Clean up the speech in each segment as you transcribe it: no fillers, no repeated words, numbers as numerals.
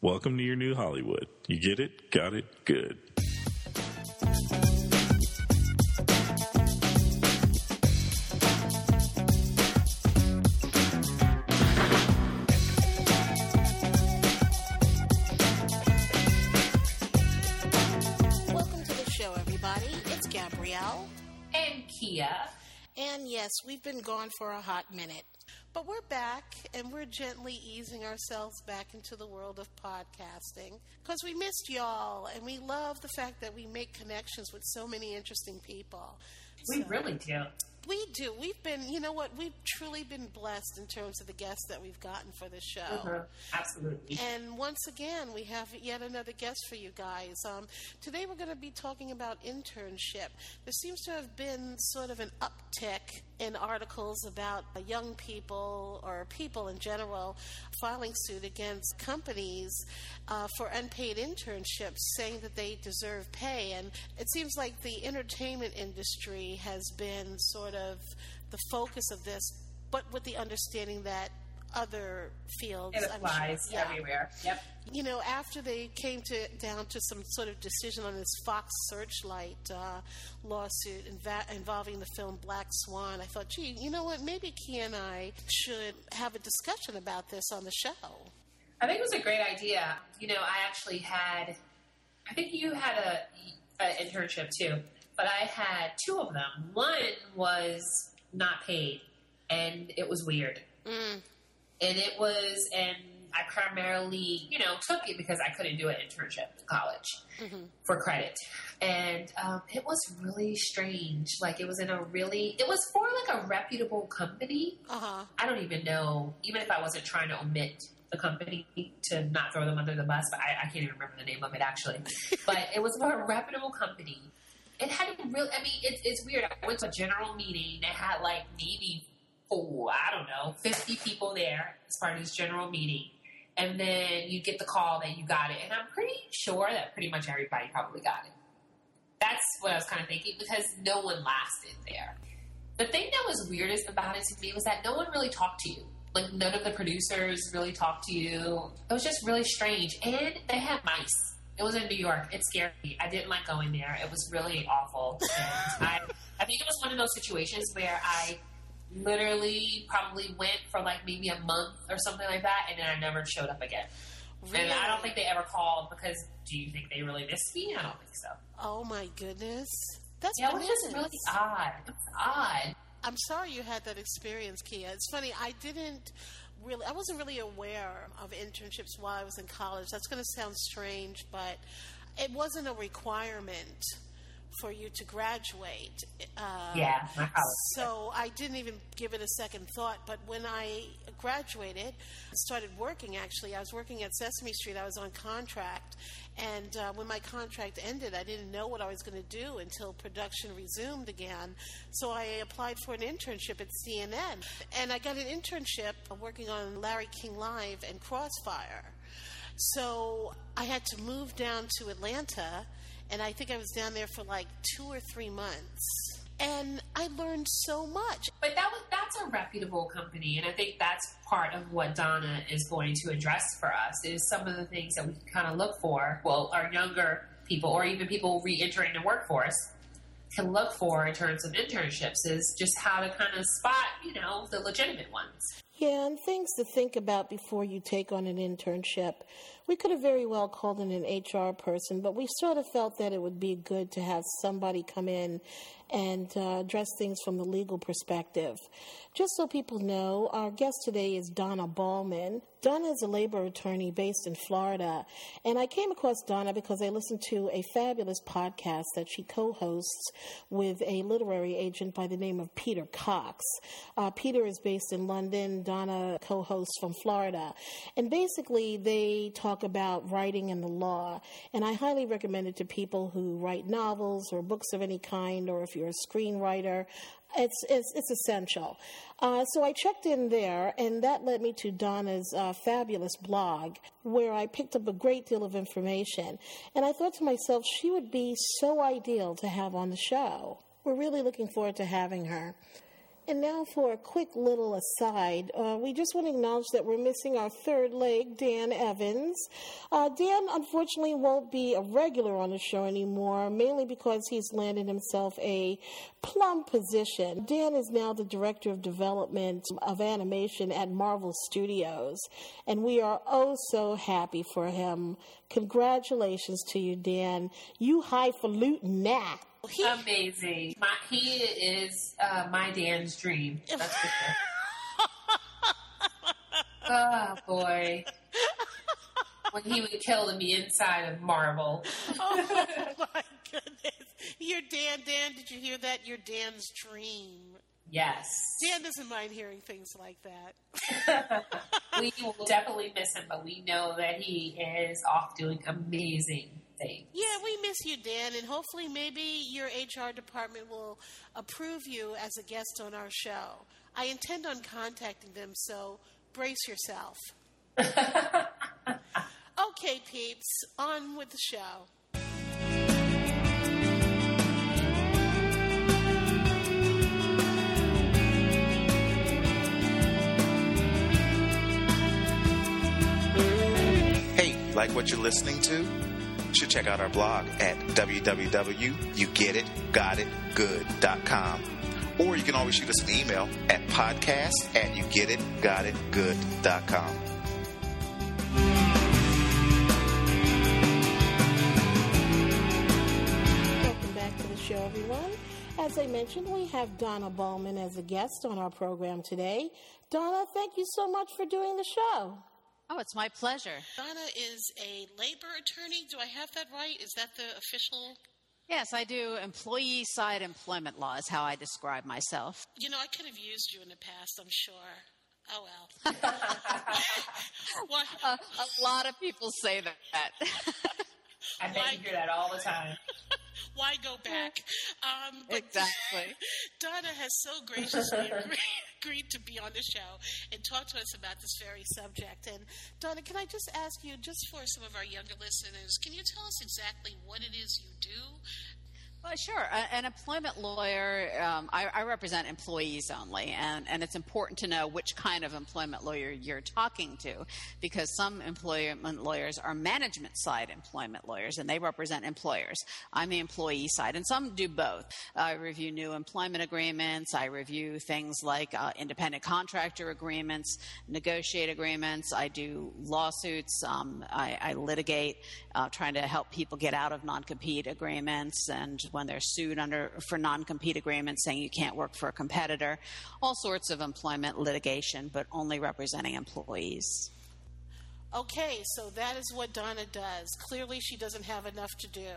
Welcome to your new Hollywood. You get it? Got it? Good. Welcome to the show, everybody. It's Gabrielle. And Kia. And yes, we've been gone for a hot minute. But we're back, and we're gently easing ourselves back into the world of podcasting because we missed y'all, and we love the fact that we make connections with so many interesting people. We really do. We do. We've been, you know what, we've truly been blessed in terms of the guests that we've gotten for the show. Mm-hmm. Absolutely. And once again, we have yet another guest for you guys. Today we're going to be talking about internship. There seems to have been sort of an uptick in articles about young people or people in general filing suit against companies for unpaid internships, saying that they deserve pay. And it seems like the entertainment industry has been sort of the focus of this, but with the understanding that other fields, it applies everywhere. Yep. You know, after they came down to some sort of decision on this Fox Searchlight lawsuit involving the film Black Swan, I thought, gee, you know what, maybe Kia and I should have a discussion about this on the show. I think it was a great idea. You know, I think you had an internship too, but I had two of them. One was not paid, and it was weird. And I primarily, took it because I couldn't do an internship in college for credit. And it was really strange. Like, it was for like a reputable company. Uh-huh. I don't even know, even if I wasn't trying to omit the company to not throw them under the bus, but I can't even remember the name of it actually. But it was for a reputable company. It had it's weird. I went to a general meeting. They had like maybe 50 people there as part of this general meeting. And then you get the call that you got it. And I'm pretty sure that pretty much everybody probably got it. That's what I was kind of thinking, because no one lasted there. The thing that was weirdest about it to me was that no one really talked to you. Like, none of the producers really talked to you. It was just really strange. And they had mice. It was in New York. It scared me. I didn't like going there. It was really awful. And I think it was one of those situations where I literally probably went for like maybe a month or something like that, and then I never showed up again. Really? And I don't think they ever called because, do you think they really missed me? I don't think so. Oh my goodness. That's it was just really odd. It was odd. I'm sorry you had that experience, Kia. It's funny, I wasn't really aware of internships while I was in college. That's going to sound strange, but it wasn't a requirement for you to graduate. Yeah, my college. So I didn't even give it a second thought. But when I graduated, I started working, actually. I was working at Sesame Street. I was on contract. And when my contract ended, I didn't know what I was going to do until production resumed again. So I applied for an internship at CNN. And I got an internship working on Larry King Live and Crossfire. So I had to move down to Atlanta, and I think I was down there for like 2 or 3 months. And I learned so much. But that's a reputable company, and I think that's part of what Donna is going to address for us, is some of the things that we can kind of look for. Well, our younger people, or even people re-entering the workforce, can look for in terms of internships, is just how to kind of spot, the legitimate ones. Yeah, and things to think about before you take on an internship. We could have very well called in an HR person, but we sort of felt that it would be good to have somebody come in and address things from the legal perspective. Just so people know, our guest today is Donna Ballman. Donna is a labor attorney based in Florida, and I came across Donna because I listened to a fabulous podcast that she co-hosts with a literary agent by the name of Peter Cox. Peter is based in London. Donna co-hosts from Florida. And basically, they talk about writing and the law, and I highly recommend it to people who write novels or books of any kind, or if you're a screenwriter. It's essential. So I checked in there, and that led me to Donna's fabulous blog, where I picked up a great deal of information. And I thought to myself, she would be so ideal to have on the show. We're really looking forward to having her. And now for a quick little aside, we just want to acknowledge that we're missing our third leg, Dan Evans. Dan, unfortunately, won't be a regular on the show anymore, mainly because he's landed himself a plum position. Dan is now the Director of Development of Animation at Marvel Studios, and we are oh so happy for him. Congratulations to you, Dan. You highfalutin' nat. Amazing. He is my Dan's dream. That's for sure. Oh, boy. When he would kill in the inside of Marvel. Oh, my goodness. You're Dan. Did you hear that? You're Dan's dream. Yes. Dan doesn't mind hearing things like that. We will definitely miss him, but we know that he is off doing amazing things. Yeah, we miss you, Dan, and hopefully maybe your HR department will approve you as a guest on our show. I intend on contacting them, so brace yourself. Okay, peeps, on with the show. Hey, like what you're listening to? You should check out our blog at www.yougetitgotitgood.com. Or you can always shoot us an email at podcast@yougetitgotitgood.com. Welcome back to the show, everyone. As I mentioned, we have Donna Ballman as a guest on our program today. Donna, thank you so much for doing the show. Oh, it's my pleasure. Donna is a labor attorney. Do I have that right? Is that the official? Yes, I do employee side employment law is how I describe myself. You know, I could have used you in the past, I'm sure. Oh, well. What? A lot of people say that. I bet you hear that all the time. Why go back? But Exactly. Donna has so graciously agreed to be on the show and talk to us about this very subject. And Donna, can I just ask you, just for some of our younger listeners, can you tell us exactly what it is you do? Well, sure. An employment lawyer, I represent employees only, and it's important to know which kind of employment lawyer you're talking to, because some employment lawyers are management side employment lawyers, and they represent employers. I'm the employee side, and some do both. I review new employment agreements. I review things like independent contractor agreements, negotiate agreements. I do lawsuits. I litigate, trying to help people get out of non-compete agreements, and when they're sued for non-compete agreements saying you can't work for a competitor, all sorts of employment litigation, but only representing employees. Okay, so that is what Donna does. Clearly she doesn't have enough to do.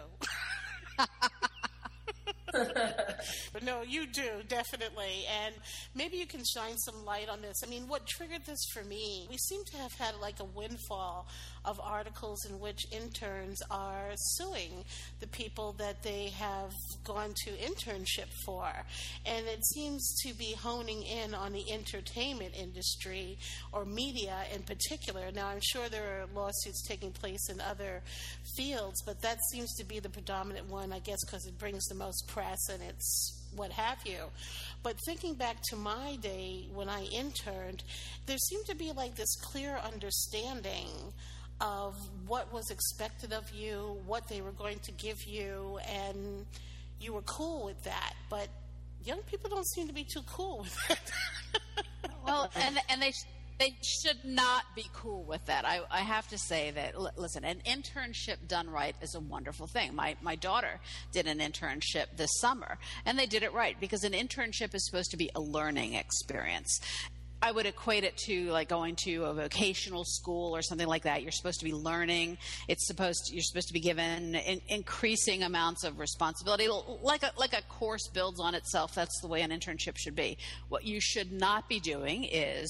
But no, you do, definitely. And maybe you can shine some light on this. I mean, what triggered this for me, we seem to have had like a windfall of articles in which interns are suing the people that they have gone to internship for. And it seems to be honing in on the entertainment industry or media in particular. Now, I'm sure there are lawsuits taking place in other fields, but that seems to be the predominant one, I guess, because it brings the most press and it's what have you. But thinking back to my day when I interned, there seemed to be like this clear understanding of what was expected of you, what they were going to give you, and you were cool with that. But young people don't seem to be too cool with it. Well, and they should not be cool with that. I have to say that, listen, an internship done right is a wonderful thing. My daughter did an internship this summer, and they did it right, because an internship is supposed to be a learning experience. I would equate it to like going to a vocational school or something like that. You're supposed to be learning. You're supposed to be given increasing amounts of responsibility, like a course builds on itself. That's the way an internship should be. What you should not be doing is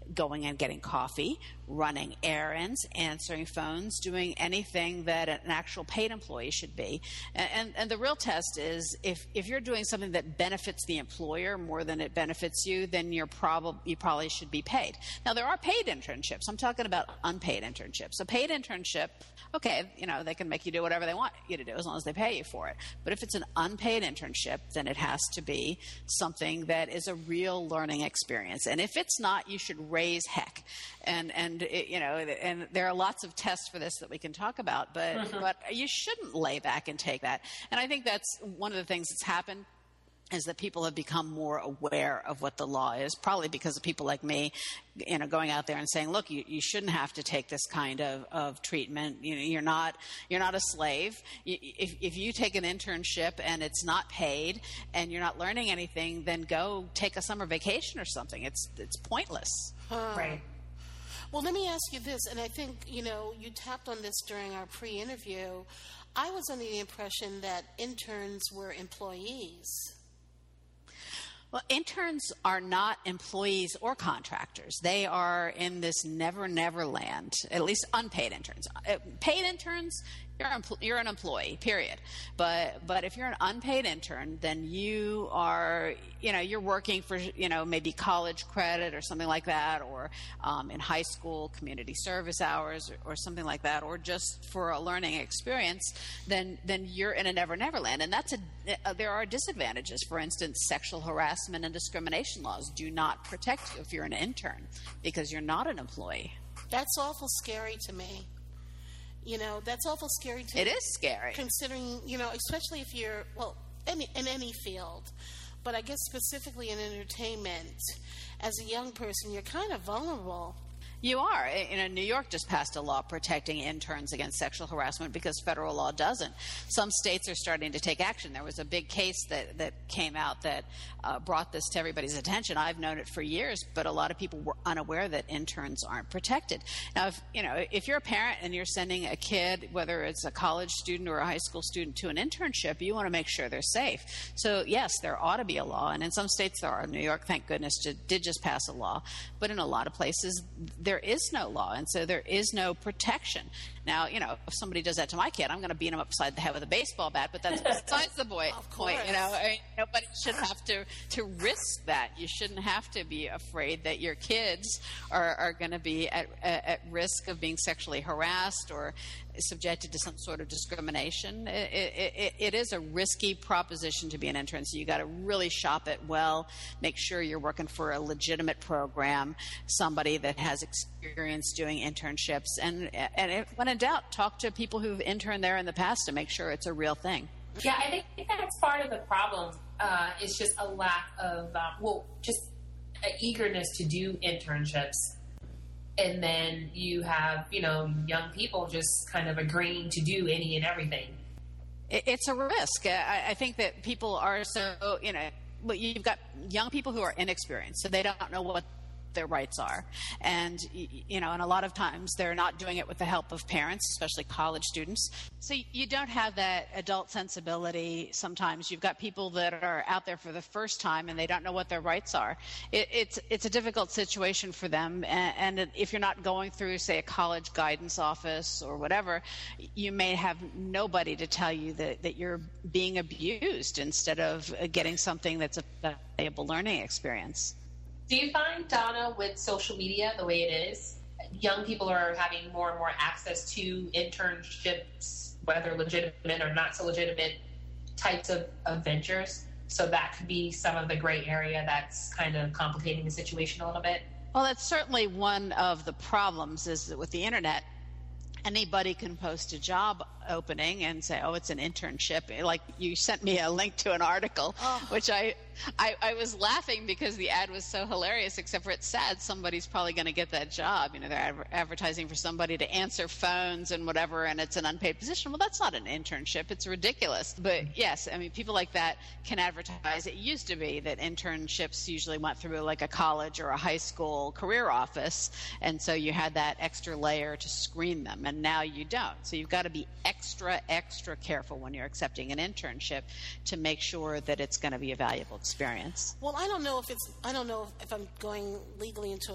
going and getting coffee, running errands, answering phones, doing anything that an actual paid employee should be. And the real test is if you're doing something that benefits the employer more than it benefits you, then you probably should be paid. Now, there are paid internships. I'm talking about unpaid internships. A paid internship, okay, they can make you do whatever they want you to do as long as they pay you for it. But if it's an unpaid internship, then it has to be something that is a real learning experience. And if it's not, you should raise heck. And there are lots of tests for this that we can talk about, but you shouldn't lay back and take that. And I think that's one of the things that's happened, is that people have become more aware of what the law is, probably because of people like me, going out there and saying, look, you shouldn't have to take this kind of treatment. You're not a slave. If you take an internship and it's not paid and you're not learning anything, then go take a summer vacation or something. It's pointless. Right. Well, let me ask you this, and I think, you tapped on this during our pre-interview. I was under the impression that interns were employees. Well, interns are not employees or contractors. They are in this never land, at least unpaid interns. Paid interns, you're an employee, period. But if you're an unpaid intern, then you are, you're working for, maybe college credit or something like that, or in high school community service hours or something like that, or just for a learning experience, then you're in a never land. And there are disadvantages. For instance, sexual harassment and discrimination laws do not protect you if you're an intern because you're not an employee. That's awful scary to me. That's awful scary to me. It is scary. Considering, especially if you're, in any field, but I guess specifically in entertainment, as a young person, you're kind of vulnerable. You are. New York just passed a law protecting interns against sexual harassment because federal law doesn't. Some states are starting to take action. There was a big case that came out that brought this to everybody's attention. I've known it for years, but a lot of people were unaware that interns aren't protected. Now, if you're a parent and you're sending a kid, whether it's a college student or a high school student, to an internship, you want to make sure they're safe. So, yes, there ought to be a law, and in some states there are. New York, thank goodness, did just pass a law. But in a lot of places, there is no law, and so there is no protection. Now, if somebody does that to my kid, I'm going to beat him upside the head with a baseball bat, but that's besides the point. Nobody should have to risk that. You shouldn't have to be afraid that your kids are going to be at risk of being sexually harassed or subjected to some sort of discrimination. It is a risky proposition to be an intern, so you got to really shop it well, make sure you're working for a legitimate program, somebody that has experience doing internships, and when in doubt, talk to people who've interned there in the past to make sure it's a real thing. Yeah, I think that's part of the problem. Is just a lack of just an eagerness to do internships. And then you have, young people just kind of agreeing to do any and everything. It's a risk. I think that people are so, you've got young people who are inexperienced, so they don't know what their rights are. And, and a lot of times they're not doing it with the help of parents, especially college students. So you don't have that adult sensibility sometimes. You've got people that are out there for the first time and they don't know what their rights are. It's a difficult situation for them. And if you're not going through, say, a college guidance office or whatever, you may have nobody to tell you that you're being abused instead of getting something that's a valuable learning experience. Do you find, Donna, with social media the way it is, young people are having more and more access to internships, whether legitimate or not so legitimate types of ventures? So that could be some of the gray area that's kind of complicating the situation a little bit. Well, that's certainly one of the problems is that with the internet, anybody can post a job opening and say, oh, it's an internship. Like you sent me a link to an article, which I was laughing because the ad was so hilarious, except for it's sad. Somebody's probably going to get that job. They're advertising for somebody to answer phones and whatever, and it's an unpaid position. Well, that's not an internship. It's ridiculous. But yes, people like that can advertise. It used to be that internships usually went through like a college or a high school career office, and so you had that extra layer to screen them, and now you don't. So you've got to be extra careful when you're accepting an internship to make sure that it's going to be a valuable experience. Well, I don't know if I'm going legally into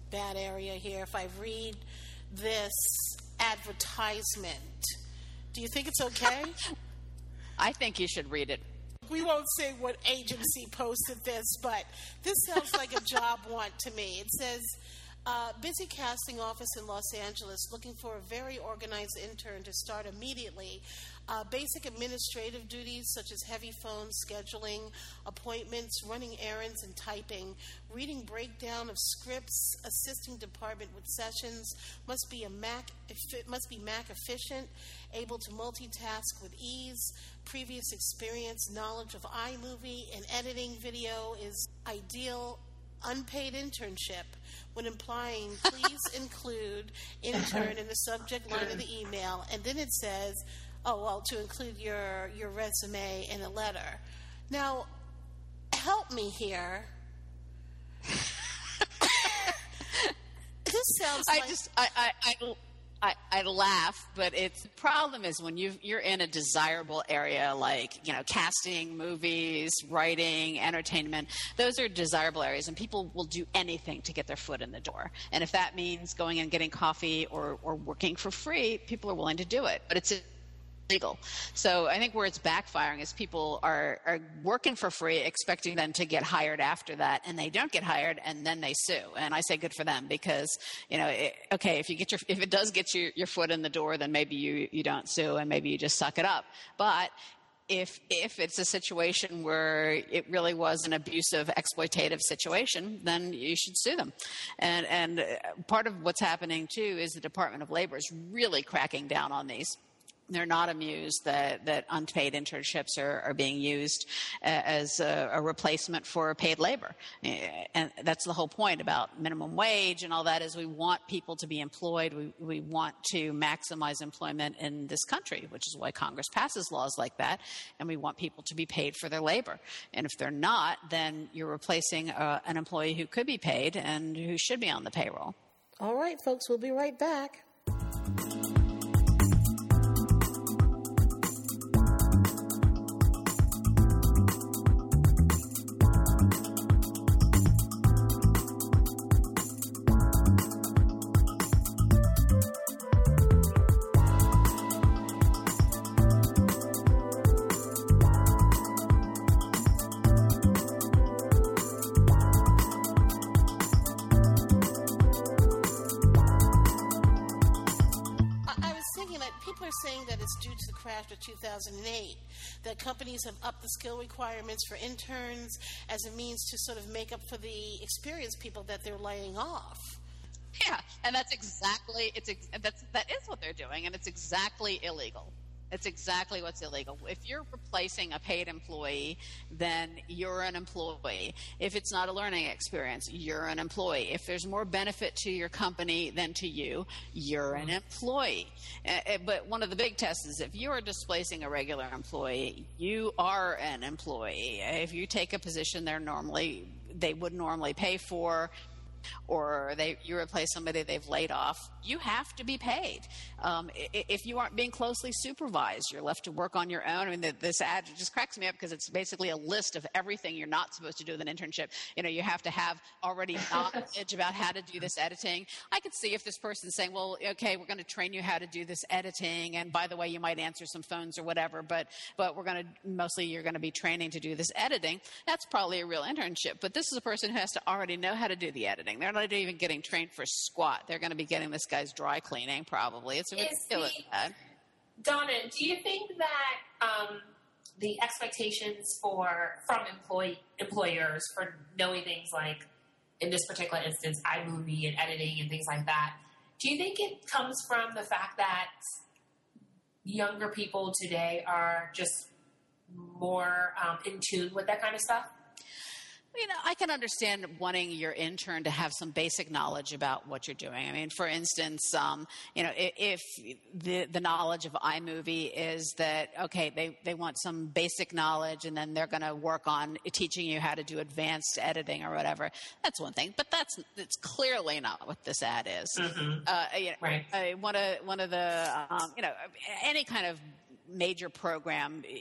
bad area here if I read this advertisement. Do you think it's okay? I think you should read it. We won't say what agency posted this, but this sounds like a job want to me. It says, busy casting office in Los Angeles looking for a very organized intern to start immediately. Basic administrative duties such as heavy phone scheduling, appointments, running errands, and typing, reading breakdown of scripts, assisting department with sessions, must be Mac efficient, able to multitask with ease, previous experience, knowledge of iMovie and editing video is ideal. Unpaid internship. When implying, please include intern in the subject line of the email, and then it says, to include your resume in a letter. Now, help me here. This sounds like... I laugh, but the problem is when you're in a desirable area like, casting, movies, writing, entertainment, those are desirable areas, and people will do anything to get their foot in the door. And if that means going and getting coffee or working for free, people are willing to do it. But it's illegal. So I think where it's backfiring is people are working for free, expecting them to get hired after that, and they don't get hired, and then they sue. And I say good for them because, if it does get your foot in the door, then maybe you don't sue and maybe you just suck it up. But if it's a situation where it really was an abusive, exploitative situation, then you should sue them. And part of what's happening too is the Department of Labor is really cracking down on these. They're not amused that unpaid internships are being used as a replacement for paid labor. And that's the whole point about minimum wage and all that is we want people to be employed. We want to maximize employment in this country, which is why Congress passes laws like that. And we want people to be paid for their labor. And if they're not, then you're replacing an employee who could be paid and who should be on the payroll. All right, folks, we'll be right back. To the crash of 2008, that companies have upped the skill requirements for interns as a means to sort of make up for the experienced people that they're laying off. Yeah, and that is what they're doing, and it's exactly illegal. It's exactly what's illegal. If you're replacing a paid employee, then you're an employee. If it's not a learning experience, you're an employee. If there's more benefit to your company than to you, you're an employee. But one of the big tests is if you are displacing a regular employee, you are an employee. If you take a position they would normally pay for, or you replace somebody they've laid off, you have to be paid. If you aren't being closely supervised, you're left to work on your own. I mean, this ad just cracks me up because it's basically a list of everything you're not supposed to do with an internship. You have to have already knowledge about how to do this editing. I could see if this person's saying, well, okay, we're going to train you how to do this editing, and by the way, you might answer some phones or whatever, but you're going to be training to do this editing. That's probably a real internship. But this is a person who has to already know how to do the editing. They're not even getting trained for squat. They're going to be getting this guy's dry cleaning, probably. It's ridiculous. Donna, do you think that the expectations from employers for knowing things like, in this particular instance, iMovie and editing and things like that, do you think it comes from the fact that younger people today are just more in tune with that kind of stuff? I can understand wanting your intern to have some basic knowledge about what you're doing. I mean, for instance, if the knowledge of iMovie is that, okay, they want some basic knowledge and then they're going to work on teaching you how to do advanced editing or whatever, that's one thing. But that's clearly not what this ad is. Mm-hmm. Right. One of the, any kind of major program,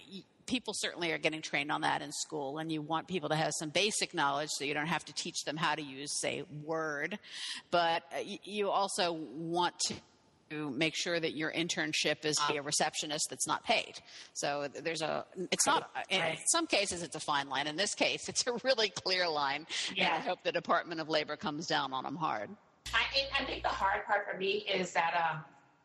people certainly are getting trained on that in school, and you want people to have some basic knowledge so you don't have to teach them how to use, say, Word. But you also want to make sure that your internship is a receptionist that's not paid. So it's not, in some cases it's a fine line. In this case, it's a really clear line. Yeah. And I hope the Department of Labor comes down on them hard. I think the hard part for me is that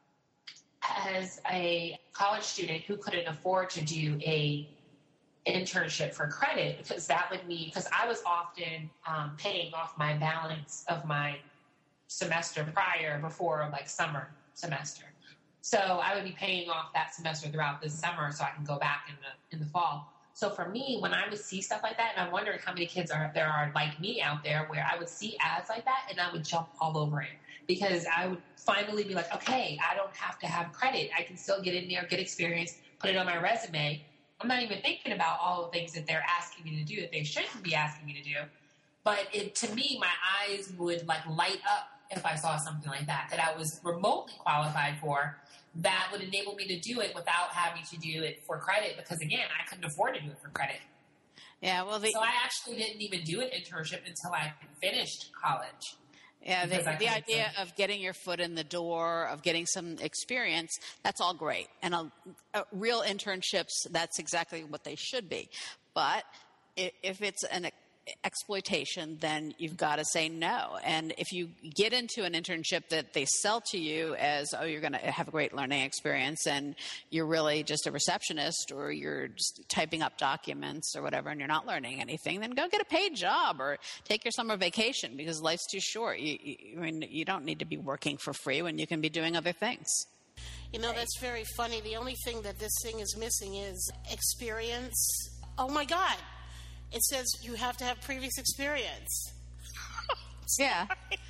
as a college student who couldn't afford to do a internship for credit, because that would mean, because I was often paying off my balance of my semester prior before like summer semester. So I would be paying off that semester throughout the summer so I can go back in the fall. So for me, when I would see stuff like that, and I wondered how many kids there are like me out there where I would see ads like that and I would jump all over it, because I would finally be like, okay, I don't have to have credit. I can still get in there, get experience, put it on my resume. I'm not even thinking about all the things that they're asking me to do that they shouldn't be asking me to do. But to me, my eyes would like light up if I saw something like that I was remotely qualified for, that would enable me to do it without having to do it for credit, because again, I couldn't afford to do it for credit. Yeah, well, so I actually didn't even do an internship until I finished college. Yeah, the idea of getting your foot in the door, of getting some experience, that's all great. And real internships, that's exactly what they should be. But if it's an exploitation, then you've got to say no. And if you get into an internship that they sell to you as, oh, you're going to have a great learning experience, and you're really just a receptionist, or you're just typing up documents or whatever, and you're not learning anything, then go get a paid job or take your summer vacation, because life's too short. You don't need to be working for free when you can be doing other things. You know, that's very funny. The only thing that this thing is missing is experience. Oh, my God. It says you have to have previous experience. Yeah.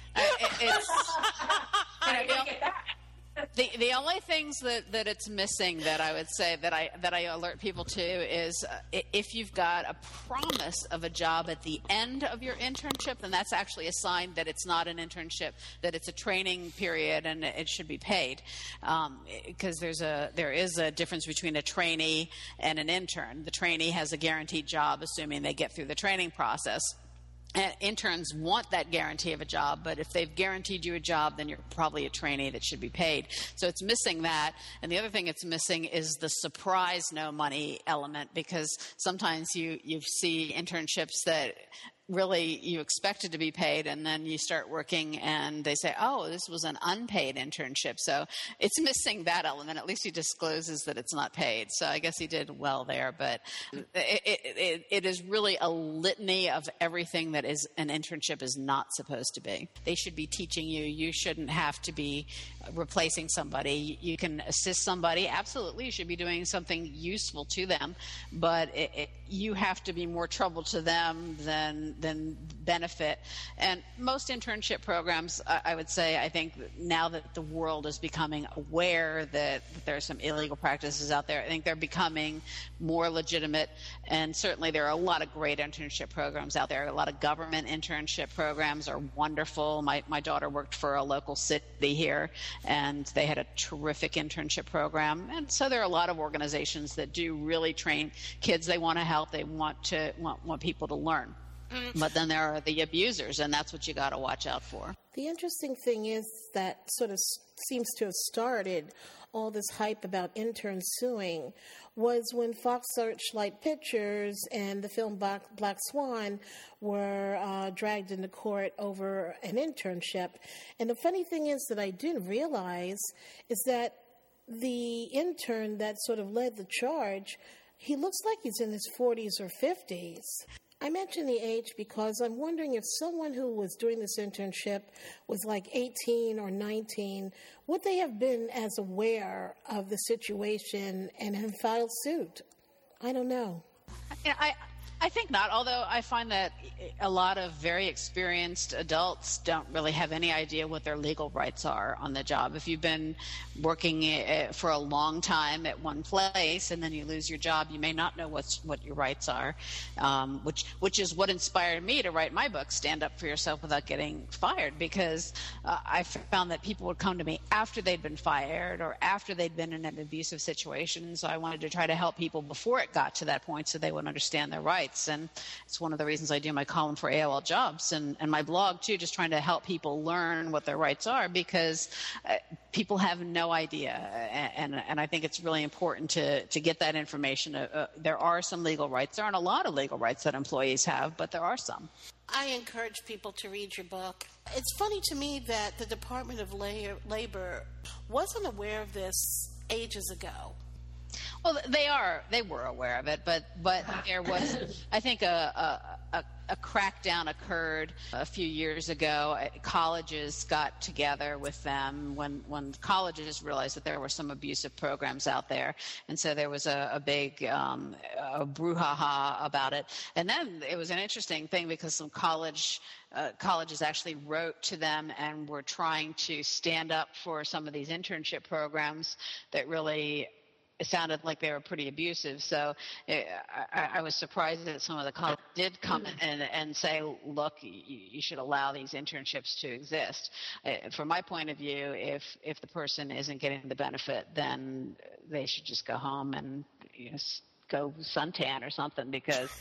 The only things that it's missing that I would say that I alert people to is if you've got a promise of a job at the end of your internship, then that's actually a sign that it's not an internship, that it's a training period and it should be paid. Because there is a difference between a trainee and an intern. The trainee has a guaranteed job, assuming they get through the training process. And interns want that guarantee of a job, but if they've guaranteed you a job, then you're probably a trainee that should be paid. So it's missing that. And the other thing it's missing is the surprise no money element, because sometimes you see internships that really you expected to be paid, and then you start working and they say, oh, this was an unpaid internship. So it's missing that element. At least he discloses that it's not paid. So I guess he did well there. But it is really a litany of everything that is an internship is not supposed to be. They should be teaching you. You shouldn't have to be replacing somebody. You can assist somebody. Absolutely, you should be doing something useful to them. But you have to be more trouble to them than benefit. And most internship programs, I would say, I think now that the world is becoming aware that there are some illegal practices out there, I think they're becoming more legitimate. And certainly there are a lot of great internship programs out there. A lot of government internship programs are wonderful. My daughter worked for a local city here, and they had a terrific internship program. And so there are a lot of organizations that do really train kids. They want to help. They want people to learn. But then there are the abusers, and that's what you got to watch out for. The interesting thing is that sort of seems to have started all this hype about interns suing was when Fox Searchlight Pictures and the film Black Swan were dragged into court over an internship. And the funny thing is that I didn't realize is that the intern that sort of led the charge, he looks like he's in his 40s or 50s. I mention the age because I'm wondering if someone who was doing this internship was like 18 or 19, would they have been as aware of the situation and have filed suit? I don't know. I think not, although I find that a lot of very experienced adults don't really have any idea what their legal rights are on the job. If you've been working for a long time at one place and then you lose your job, you may not know what your rights are, which is what inspired me to write my book, Stand Up for Yourself Without Getting Fired, because I found that people would come to me after they'd been fired or after they'd been in an abusive situation. So I wanted to try to help people before it got to that point so they would understand their rights. And it's one of the reasons I do my column for AOL Jobs and my blog too, just trying to help people learn what their rights are, because people have no idea. And I think it's really important to get that information. There are some legal rights. There aren't a lot of legal rights that employees have, but there are some. I encourage people to read your book. It's funny to me that the Department of Labor wasn't aware of this ages ago. Well, they were aware of it, but there was, I think, a crackdown occurred a few years ago. Colleges got together with them when colleges realized that there were some abusive programs out there, and so there was a big brouhaha about it. And then it was an interesting thing because some colleges actually wrote to them and were trying to stand up for some of these internship programs that really it sounded like they were pretty abusive. So I was surprised that some of the colleges did come and say, look, you should allow these internships to exist. From my point of view, if the person isn't getting the benefit, then they should just go home and go suntan or something, because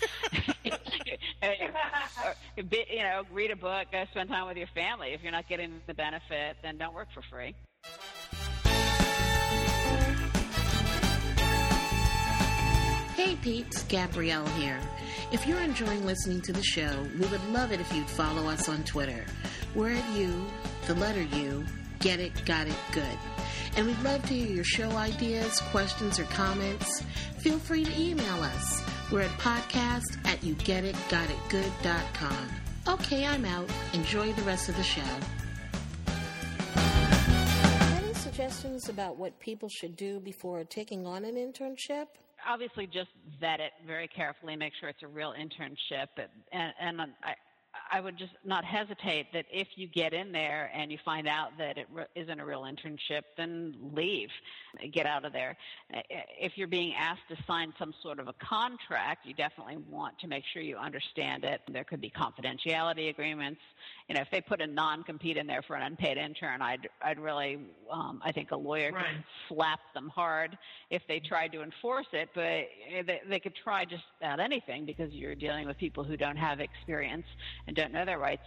read a book, go spend time with your family. If you're not getting the benefit, then don't work for free. Hey peeps, Gabrielle here. If you're enjoying listening to the show, we would love it if you'd follow us on Twitter. We're at U, the letter U, Get It, Got It, Good. And we'd love to hear your show ideas, questions, or comments. Feel free to email us. We're at podcast@yougetitgotitgood.com. Okay, I'm out. Enjoy the rest of the show. Any suggestions about what people should do before taking on an internship? Obviously, just vet it very carefully, make sure it's a real internship. And I would just not hesitate that if you get in there and you find out that it isn't a real internship, then leave. Get out of there. If you're being asked to sign some sort of a contract, you definitely want to make sure you understand it. There could be confidentiality agreements. If they put a non-compete in there for an unpaid intern, I'd really, I think a lawyer could slap them hard if they tried to enforce it, but they could try just about anything because you're dealing with people who don't have experience and don't know their rights.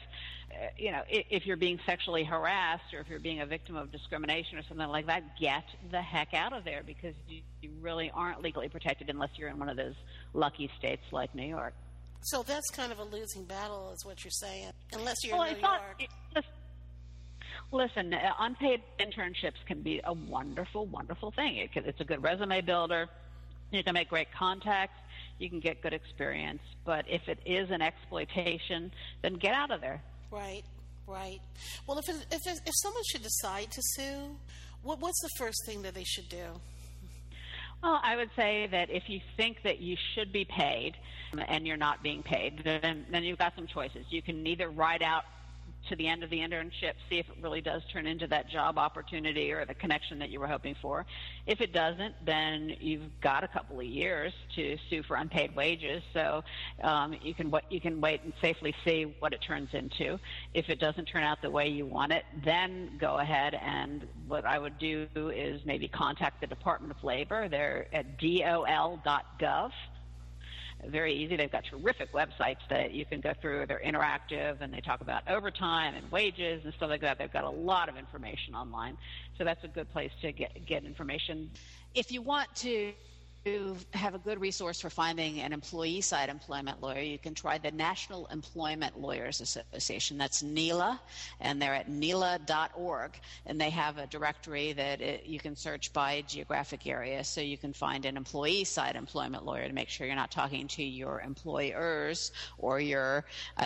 If you're being sexually harassed or if you're being a victim of discrimination or something like that, get the heck out of there, because you really aren't legally protected unless you're in one of those lucky states like New York. So that's kind of a losing battle, is what you're saying, unless you're in New York. Listen, unpaid internships can be a wonderful, wonderful thing. It's a good resume builder. You can make great contacts. You can get good experience. But if it is an exploitation, then get out of there. Right. Well, if someone should decide to sue, what's the first thing that they should do? Well, I would say that if you think that you should be paid and you're not being paid, then you've got some choices. You can either ride out to the end of the internship, see if it really does turn into that job opportunity or the connection that you were hoping for. If it doesn't, then you've got a couple of years to sue for unpaid wages. So you can wait and safely see what it turns into. If it doesn't turn out the way you want it, then go ahead, and what I would do is maybe contact the Department of Labor. They're at dol.gov. Very easy. They've got terrific websites that you can go through. They're interactive, and they talk about overtime and wages and stuff like that. They've got a lot of information online, so that's a good place to get information. If you want to have a good resource for finding an employee-side employment lawyer, you can try the National Employment Lawyers Association. That's NELA, and they're at NELA.org, and they have a directory that you can search by geographic area, so you can find an employee-side employment lawyer to make sure you're not talking to your employers or your,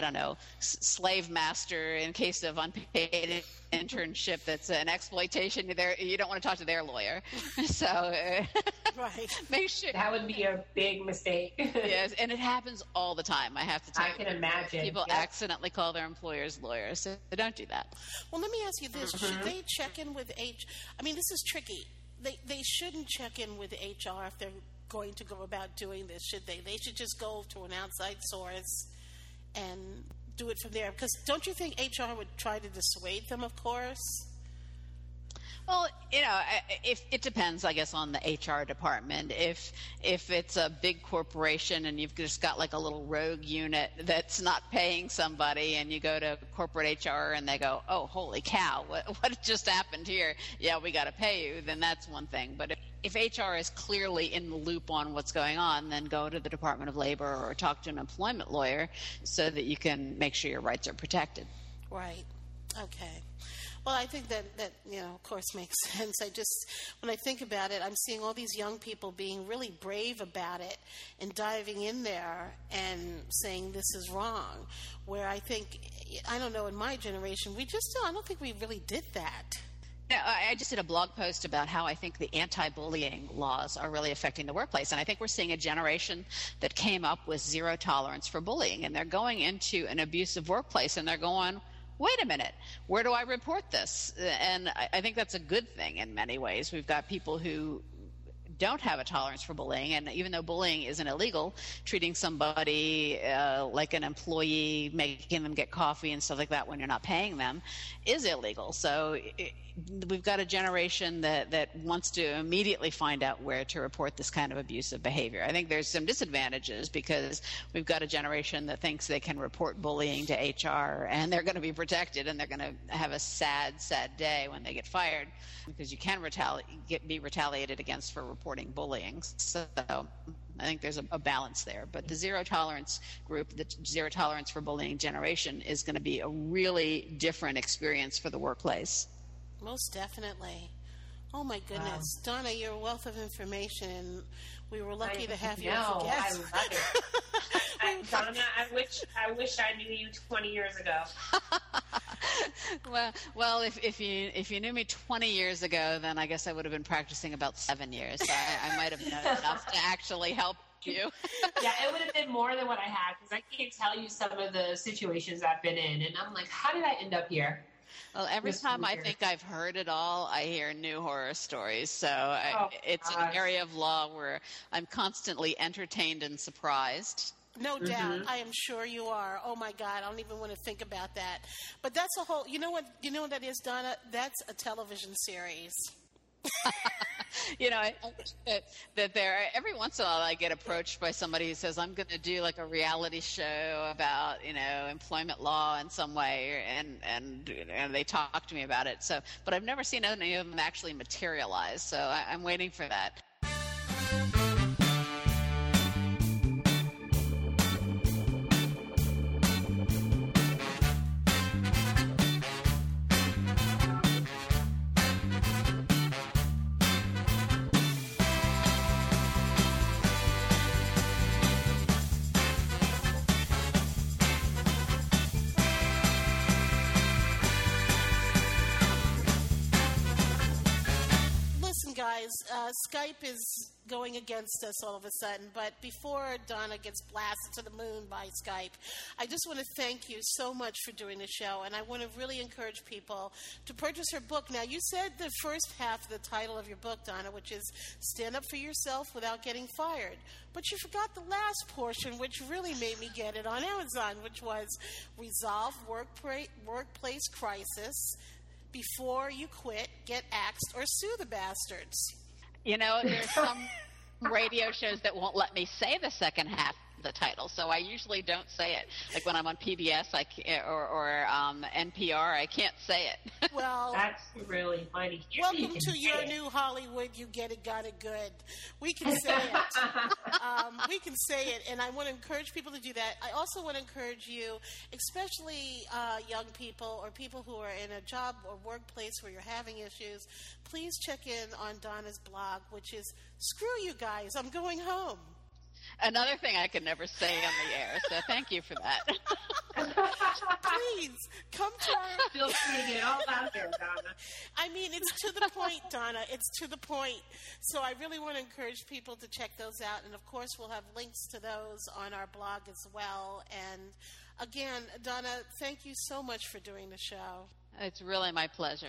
slave master in case of unpaid internship that's an exploitation. You don't want to talk to their lawyer. So right. Make pretty sure that would be a big mistake. Yes, and it happens all the time. I have to tell you. I can imagine. People Yep. accidentally call their employers lawyers. So don't do that. Well, let me ask you this: should they check in with I mean, this is tricky. They shouldn't check in with HR if they're going to go about doing this, should they? They should just go to an outside source and do it from there. Because don't you think HR would try to dissuade them? Of course. Well, if it depends, I guess, on the HR department. If it's a big corporation and you've just got like a little rogue unit that's not paying somebody, and you go to corporate HR and they go, "Oh, holy cow, what just happened here? Yeah, we got to pay you." Then that's one thing. But if HR is clearly in the loop on what's going on, then go to the Department of Labor or talk to an employment lawyer so that you can make sure your rights are protected. Right. Okay. Well, I think that of course, makes sense. When I think about it, I'm seeing all these young people being really brave about it and diving in there and saying this is wrong, where I think, I don't know, in my generation, I don't think we really did that. Yeah, I just did a blog post about how I think the anti-bullying laws are really affecting the workplace. And I think we're seeing a generation that came up with zero tolerance for bullying. And they're going into an abusive workplace and they're going, wait a minute, where do I report this? And I think that's a good thing in many ways. We've got people who don't have a tolerance for bullying, and even though bullying isn't illegal, treating somebody like an employee, making them get coffee and stuff like that when you're not paying them is illegal. So we've got a generation that wants to immediately find out where to report this kind of abusive behavior. I think there's some disadvantages because we've got a generation that thinks they can report bullying to HR and they're going to be protected, and they're going to have a sad day when they get fired, because you can be retaliated against for reporting bullying. So I think there's a balance there. But the zero tolerance group, the zero tolerance for bullying generation, is going to be a really different experience for the workplace. Most definitely. Oh my goodness. Wow. Donna, you're a wealth of information, and we were lucky to have you as a guest. I love it. Donna, I wish I knew you 20 years ago. Well, if you knew me 20 years ago, then I guess I would have been practicing about 7 years. So I might have known enough to actually help you. Yeah, it would have been more than what I had, because I can't tell you some of the situations I've been in, and I'm like, how did I end up here? Well, every time I think I've heard it all, I hear new horror stories. So it's an area of law where I'm constantly entertained and surprised. No doubt. I am sure you are. Oh my God, I don't even want to think about that. But that's a whole, you know what that is, Donna? That's a television series. That there, every once in a while I get approached by somebody who says, I'm going to do like a reality show about, employment law in some way, and they talk to me about it. So, but I've never seen any of them actually materialize. So I'm waiting for that. Skype is going against us all of a sudden, but before Donna gets blasted to the moon by Skype, I just want to thank you so much for doing the show, and I want to really encourage people to purchase her book. Now, you said the first half of the title of your book, Donna, which is Stand Up for Yourself Without Getting Fired, but you forgot the last portion, which really made me get it on Amazon, which was Resolve Workplace Crisis Before You Quit, Get Axed, or Sue the Bastards. There's some radio shows that won't let me say the second half of the title, so I usually don't say it. Like when I'm on PBS or NPR, I can't say it. Well, that's really funny. Welcome to your new Hollywood. You get it, got it good. We can say it. We can say it, and I want to encourage people to do that. I also want to encourage you, especially young people or people who are in a job or workplace where you're having issues, please check in on Donna's blog, which is Screw You Guys, I'm Going Home. Another thing I could never say on the air, so thank you for that. Please, come to our... Feel free to get all out there, Donna. I mean, it's to the point, Donna. It's to the point. So I really want to encourage people to check those out. And, of course, we'll have links to those on our blog as well. And, again, Donna, thank you so much for doing the show. It's really my pleasure.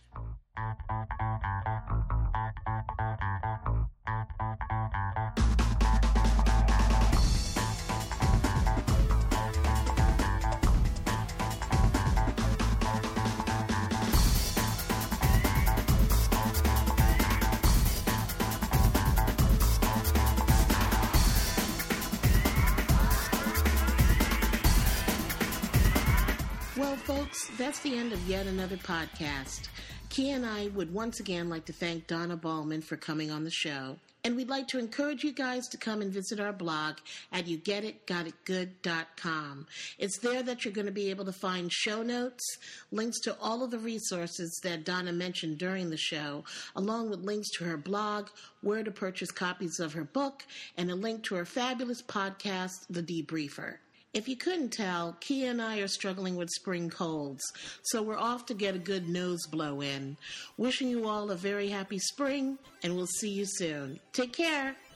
Well, folks, that's the end of yet another podcast. Kia and I would once again like to thank Donna Ballman for coming on the show. And we'd like to encourage you guys to come and visit our blog at yougetitgotitgood.com. It's there that you're going to be able to find show notes, links to all of the resources that Donna mentioned during the show, along with links to her blog, where to purchase copies of her book, and a link to her fabulous podcast, The Debriefer. If you couldn't tell, Kia and I are struggling with spring colds, so we're off to get a good nose blow in. Wishing you all a very happy spring, and we'll see you soon. Take care.